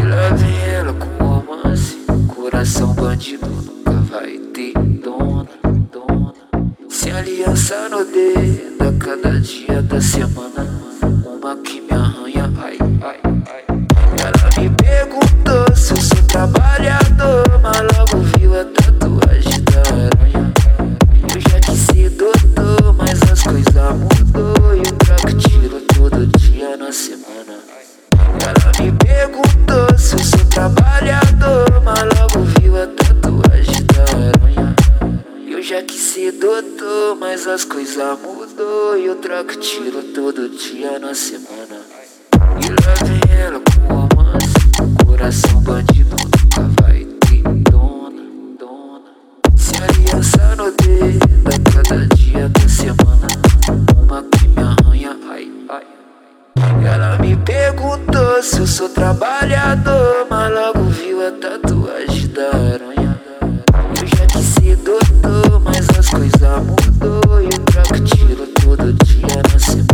E lá vem ela com romance. Coração bandido nunca vai ter dona, dona. Sem aliança no dedo, a cada dia da semana, uma que me arranha, ai, ai, ai. Ela me perguntou se eu sou trabalhador, mas logo viu a tatuagem da aranha. Eu já quis ser doutor, mas as coisas mudou. E eu troco tiro todo dia na semana. Ela me perguntou se eu sou trabalhador, mas logo viu a tatuagem da aranha. Eu já quis ser doutor, mas as coisas mudou. E eu troco tiro todo dia na semana. E lá vem ela com romance. Coração bandido nunca vai ter dona, dona. Sem aliança no dedo, a cada dia da semana, uma que me arranha, ai, ai. Ela me perguntou se eu sou trabalhador, mas logo viu a tatuagem da aranha. Eu já quis ser doutor, mas as coisas mudou. E eu troco tiro todo dia na semana.